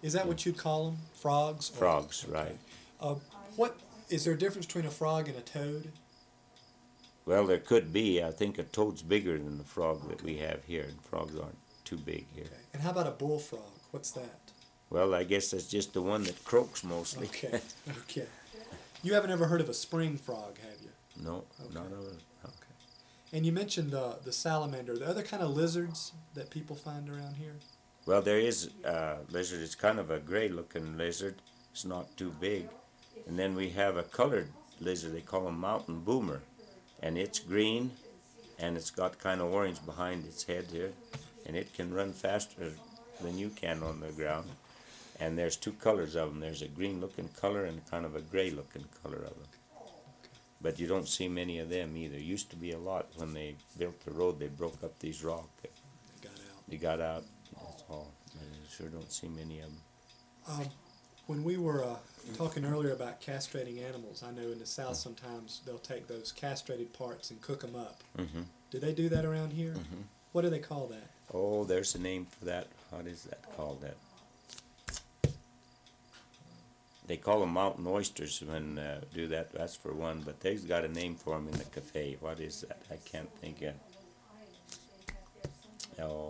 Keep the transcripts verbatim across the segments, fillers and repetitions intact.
Is that what you'd call them? Frogs? Or- Frogs, okay. right. Uh, what is there a difference between a frog and a toad? Well, there could be. I think a toad's bigger than the frog that we have here, and frogs aren't too big here. Okay. And how about a bullfrog? What's that? Well, I guess that's just the one that croaks mostly. Okay. Okay. You haven't ever heard of a spring frog, have you? No, Okay. not a. No. And you mentioned uh, the salamander. Are there other kind of lizards that people find around here? Well, there is a lizard. It's kind of a gray-looking lizard. It's not too big. And then we have a colored lizard. They call him mountain boomer, and it's green, and it's got kind of orange behind its head here, and it can run faster than you can on the ground. And there's two colors of them. There's a green-looking color and kind of a gray-looking color of them. But you don't see many of them either. Used to be a lot when they built the road. They broke up these rocks. They got out. They got out. That's all. I sure don't see many of them. Um, when we were uh, talking earlier about castrating animals, I know in the South sometimes they'll take those castrated parts and cook them up. Mm-hmm. Do they do that around here? Mm-hmm. What do they call that? Oh, there's a name for that. What is that called? That they call them mountain oysters when uh, do that. That's for one. But they've got a name for them in the cafe. What is that? I can't think of. Oh,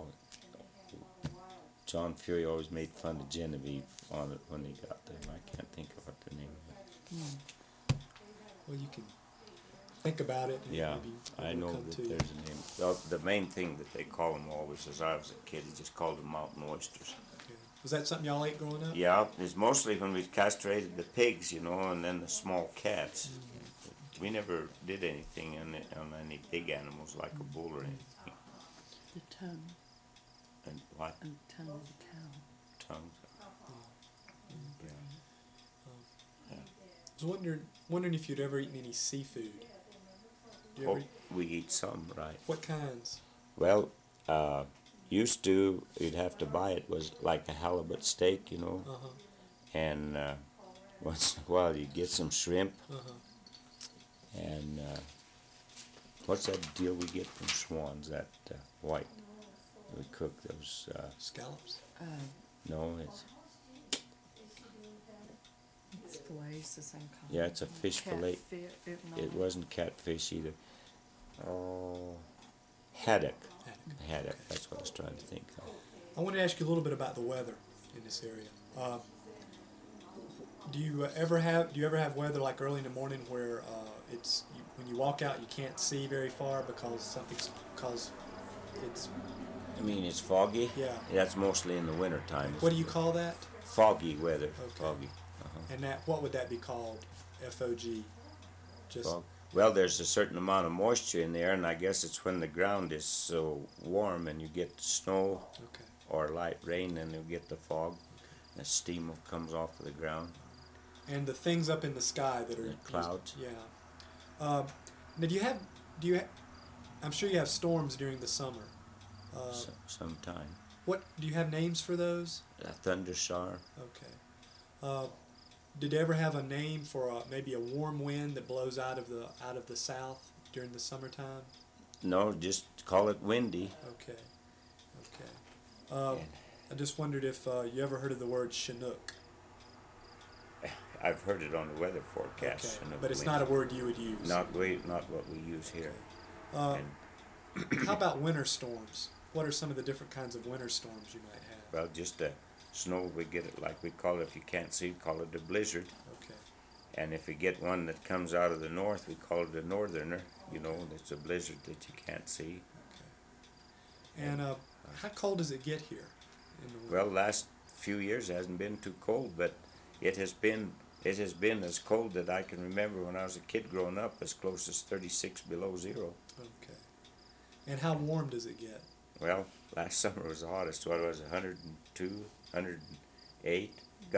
John Fury always made fun of Genevieve on it when he got them. I can't think of what the name of it. Well, you can think about it. And Yeah, maybe I it'll know come that to you. there's a name. Well, the main thing that they call them always, as I was a kid, he just called them mountain oysters. Okay. Was that something y'all ate growing up? Yeah, it's mostly when we castrated the pigs, you know, and then the small cats. We never did anything on, it, on any big animals like a bull or anything. The tongue And what? and tongue of the cow. Tongues? Yeah. I was wondering, wondering if you'd ever eaten any seafood. Do you ever Oh, eat, we eat some, right. what kinds? Well, uh, used to, you'd have to buy it, was like a halibut steak, you know, Uh-huh. and uh, once in a while you get some shrimp, Uh-huh. and uh, what's that deal we get from Schwann's, that uh, white, we cook those, uh, Scallops? Uh, no, it's, it's fillets, the same kind. yeah, it's a fish fillet. Catfish, if not. It wasn't catfish either. Oh, haddock. Haddock. Haddock, that's what I was trying to think of. I want to ask you a little bit about the weather in this area. Uh, do you uh, ever have do you ever have weather like early in the morning where uh, it's you, when you walk out you can't see very far because something's because it's I mean, it's foggy. Yeah. That's mostly in the winter time. what do you call that? Foggy weather. Okay. Foggy. Uh-huh. And that what would that be called? F O G. Just Fog. Well, there's a certain amount of moisture in there, and I guess it's when the ground is so warm and you get snow okay. or light rain, and you get the fog. The steam comes off of the ground. And the things up in the sky that are The clouds. Yeah. Um, now, do you have do you? Ha- I'm sure you have storms during the summer. Uh, S- sometime. what do you have names for those? A thunder shower. Okay. Uh, did you ever have a name for a, maybe a warm wind that blows out of the out of the south during the summertime? No, just call it windy. Okay. Okay. Uh, I just wondered if uh, you ever heard of the word Chinook. I've heard it on the weather forecast. Okay. Chinook But it's wind. not a word you would use. Not we, not what we use here. Uh, And, how about winter storms? What are some of the different kinds of winter storms you might have? well, just a snow, we get it like we call it. If you can't see, call it a blizzard. Okay. And if we get one that comes out of the north, we call it a northerner. You know, it's a blizzard that you can't see. And uh, how cold does it get here? In the winter? Well, last few years it hasn't been too cold, but it has been it has been as cold that I can remember when I was a kid growing up, as close as thirty-six below zero. Okay. And how warm does it get? Well, last summer was the hottest. What was it, one hundred two, one hundred eight?